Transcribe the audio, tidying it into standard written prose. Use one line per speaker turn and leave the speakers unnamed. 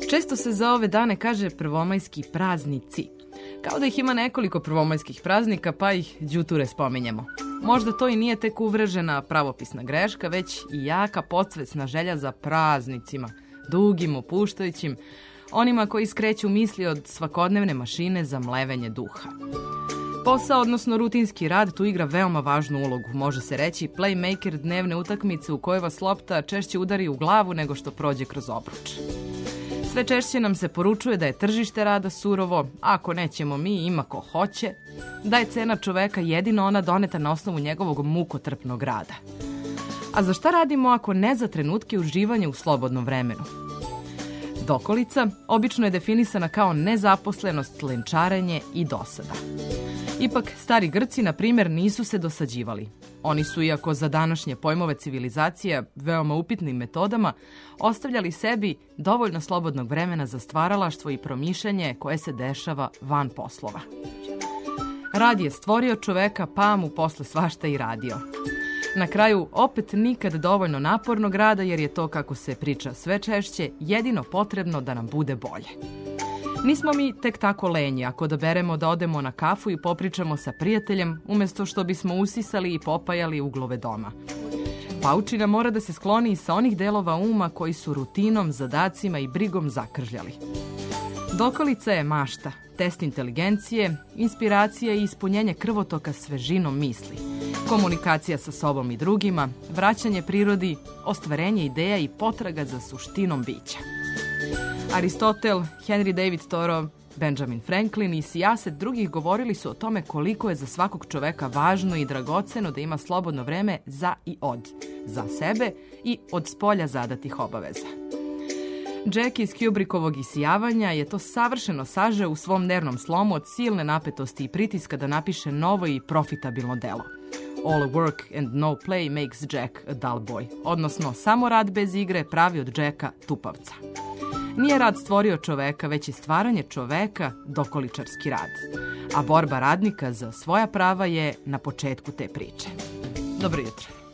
Često se za ove dane kaže prvomajski praznici. Kao da ih ima nekoliko prvomajskih praznika, pa ih đuture spominjemo. Možda to i nije tek uvrežena pravopisna greška, već i jaka podsvesna želja za praznicima, dugim, opuštajućim, onima koji skreću misli od svakodnevne mašine za mlevenje duha. Posao, odnosno rutinski rad, tu igra veoma važnu ulogu. Može se reći playmaker dnevne utakmice u kojoj vas lopta češće udari u glavu nego što prođe kroz obruč. Sve češće nam se poručuje da je tržište rada surovo, ako nećemo mi, ima ko hoće, da je cena čoveka jedino ona doneta na osnovu njegovog mukotrpnog rada. A za šta radimo ako ne za trenutke uživanja u slobodnom vremenu? Dokolica obično je definisana kao nezaposlenost, lenčarenje i dosada. Ipak, stari Grci, na primjer, nisu se dosađivali. Oni su, iako za današnje pojmove civilizacija veoma upitnim metodama, ostavljali sebi dovoljno slobodnog vremena za stvaralaštvo i promišljanje koje se dešava van poslova. Rad je stvorio čoveka, pa mu posle svašta i radio. Na kraju, opet nikad dovoljno napornog rada, jer je to, kako se priča sve češće, jedino potrebno da nam bude bolje. Nismo mi tek tako lenji ako odaberemo da odemo na kafu i popričamo sa prijateljem, umjesto što bismo usisali i popajali uglove doma. Paučina mora da se skloni i sa onih delova uma koji su rutinom, zadacima i brigom zakržljali. Dokolica je mašta, test inteligencije, inspiracija i ispunjenje krvotoka svežinom misli, komunikacija sa sobom i drugima, vraćanje prirodi, ostvarenje ideja i potraga za suštinom bića. Aristotel, Henry David Thoreau, Benjamin Franklin i sijaset drugih govorili su o tome koliko je za svakog čoveka važno i dragoceno da ima slobodno vreme za i od, za sebe i od spolja zadatih obaveza. Jack iz Kubrickovog Isijavanja je to savršeno sažeo u svom nervnom slomu od silne napetosti i pritiska da napiše novo i profitabilno delo. All work and no play makes Jack a dull boy, odnosno samo rad bez igre pravi od Jacka tupavca. Nije rad stvorio čoveka, već je stvaranje čoveka dokoličarski rad. A borba radnika za svoja prava je na početku te priče. Dobro jutro.